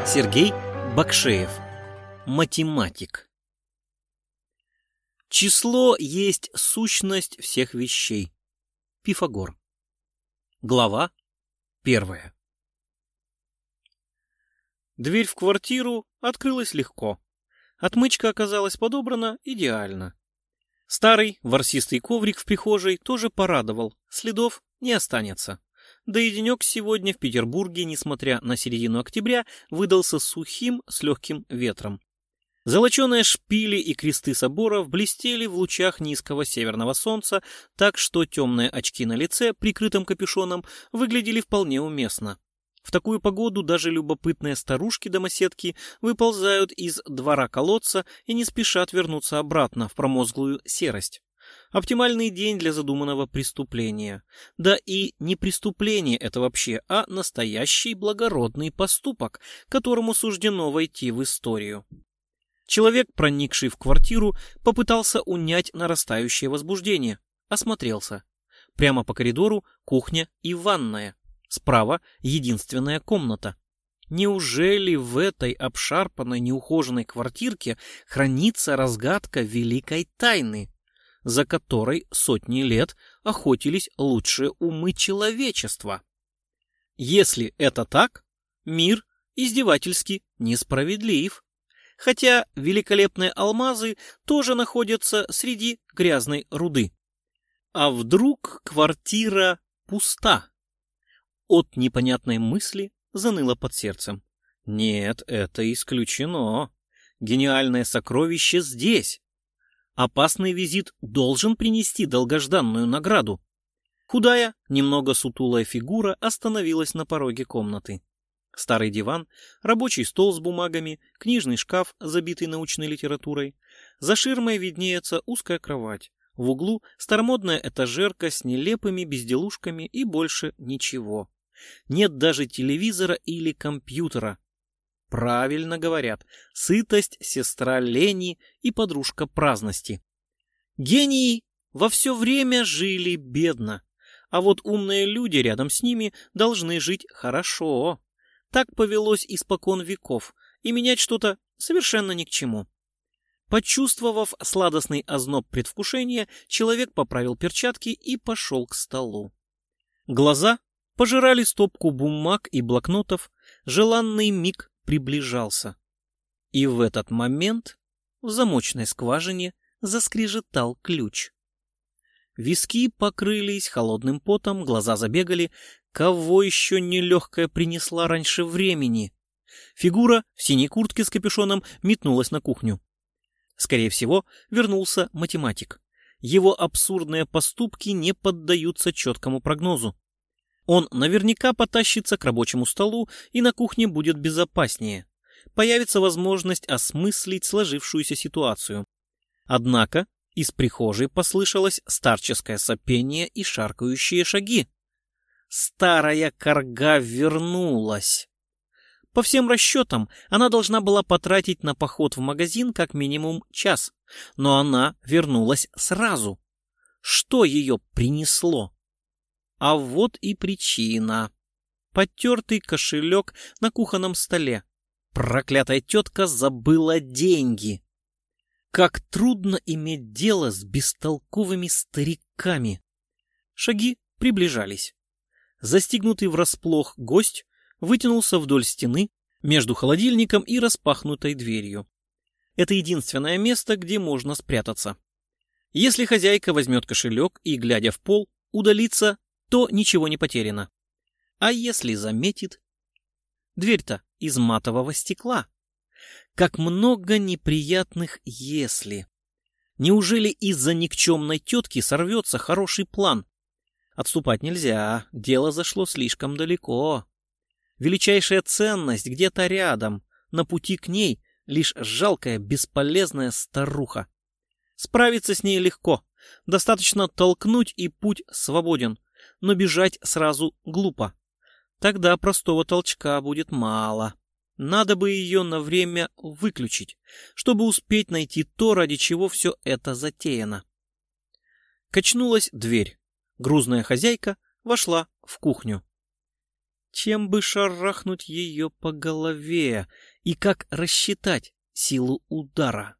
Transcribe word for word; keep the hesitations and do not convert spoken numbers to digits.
Сергей Бакшеев. Математик. Число есть сущность всех вещей. Пифагор. Глава первая. Дверь в квартиру открылась легко. Отмычка оказалась подобрана идеально. Старый ворсистый коврик в прихожей тоже порадовал, следов не останется. Да и денек сегодня в Петербурге, несмотря на середину октября, выдался сухим с легким ветром. Золоченые шпили и кресты соборов блестели в лучах низкого северного солнца, так что темные очки на лице, прикрытым капюшоном, выглядели вполне уместно. В такую погоду даже любопытные старушки-домоседки выползают из двора колодца и не спешат вернуться обратно в промозглую серость. Оптимальный день для задуманного преступления. Да и не преступление это вообще, а настоящий благородный поступок, которому суждено войти в историю. Человек, проникший в квартиру, попытался унять нарастающее возбуждение. Осмотрелся. Прямо по коридору кухня и ванная. Справа единственная комната. Неужели в этой обшарпанной неухоженной квартирке хранится разгадка великой тайны, за которой сотни лет охотились лучшие умы человечества? Если это так, мир издевательски несправедлив. Хотя великолепные алмазы тоже находятся среди грязной руды. А вдруг квартира пуста? От непонятной мысли заныло под сердцем. Нет, это исключено. Гениальное сокровище здесь. Опасный визит должен принести долгожданную награду. Худая, немного сутулая фигура остановилась на пороге комнаты. Старый диван, рабочий стол с бумагами, книжный шкаф, забитый научной литературой. За ширмой виднеется узкая кровать. В углу старомодная этажерка с нелепыми безделушками и больше ничего. Нет даже телевизора или компьютера. Правильно говорят, сытость — сестра лени и подружка праздности. Гении во все время жили бедно, а вот умные люди рядом с ними должны жить хорошо. Так повелось испокон веков, и менять что-то совершенно ни к чему. Почувствовав сладостный озноб предвкушения, человек поправил перчатки и пошел к столу. Глаза пожирали стопку бумаг и блокнотов, желанный миг приближался. И в этот момент в замочной скважине заскрежетал ключ. Виски покрылись холодным потом, глаза забегали. Кого еще нелегкая принесла раньше времени? Фигура в синей куртке с капюшоном метнулась на кухню. Скорее всего, вернулся математик. Его абсурдные поступки не поддаются четкому прогнозу. Он наверняка потащится к рабочему столу, и на кухне будет безопаснее. Появится возможность осмыслить сложившуюся ситуацию. Однако из прихожей послышалось старческое сопение и шаркающие шаги. Старая карга вернулась. По всем расчетам, она должна была потратить на поход в магазин как минимум час, но она вернулась сразу. Что ее принесло? А вот и причина. Потертый кошелек на кухонном столе. Проклятая тетка забыла деньги. Как трудно иметь дело с бестолковыми стариками. Шаги приближались. Застигнутый врасплох гость вытянулся вдоль стены между холодильником и распахнутой дверью. Это единственное место, где можно спрятаться. Если хозяйка возьмет кошелек и, глядя в пол, удалится, то ничего не потеряно. А если заметит? Дверь-то из матового стекла. Как много неприятных «если». Неужели из-за никчемной тетки сорвется хороший план? Отступать нельзя, дело зашло слишком далеко. Величайшая ценность где-то рядом, на пути к ней лишь жалкая, бесполезная старуха. Справиться с ней легко, достаточно толкнуть, и путь свободен, но бежать сразу глупо. Тогда простого толчка будет мало. Надо бы ее на время выключить, чтобы успеть найти то, ради чего все это затеяно. Качнулась дверь. Грузная хозяйка вошла в кухню. Чем бы шарахнуть ее по голове и как рассчитать силу удара?